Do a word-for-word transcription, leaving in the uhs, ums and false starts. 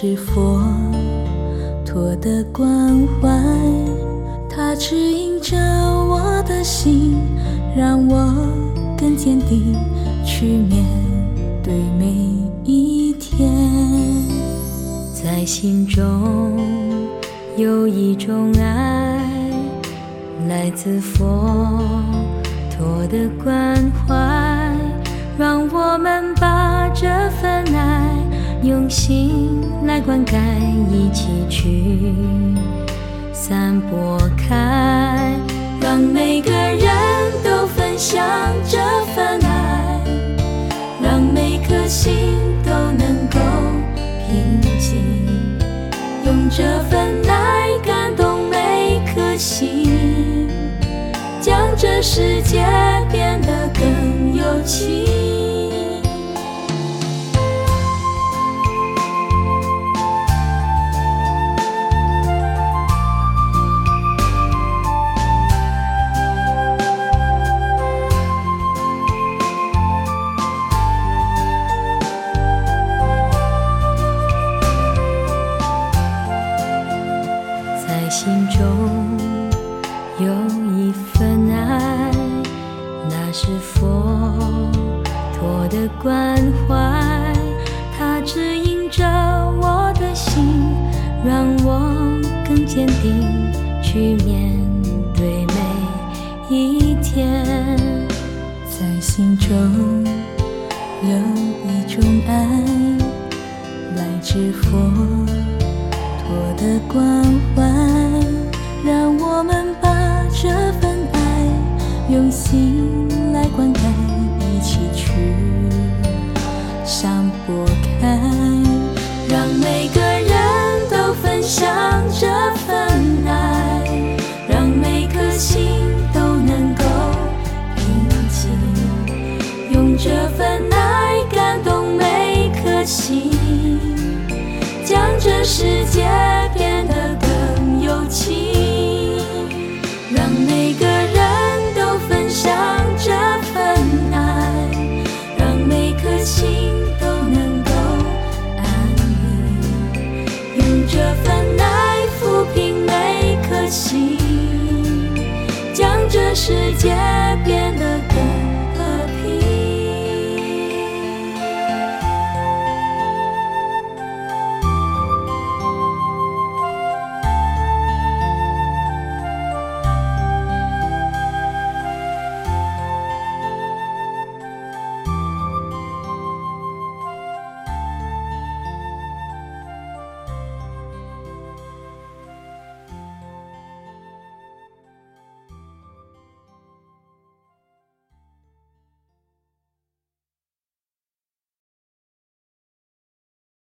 是佛陀的关怀，它指引着我的心，让我更坚定去面对每一天。 在心中有一种爱，来自佛陀的关怀，让我们把这份爱用心来灌溉，一起去散播开，让每个人都分享这份爱，让每颗心都能够平静，用这份爱感动每颗心，将这世界变得更有情。在心中有一份爱，那是佛陀的关怀，它指引着我的心，让我更坚定去面对每一天。 在心中有一种爱，来自佛陀的关怀，让我们把这份爱用心来灌溉，一起去散播开， 让每个人都分享这份爱，让每颗心都能够平静，用这份爱感动每颗心，将这世界变得更有情，让每个人都分享这份爱，让每颗心都能够安宁，用这份爱抚平每颗心，将这世界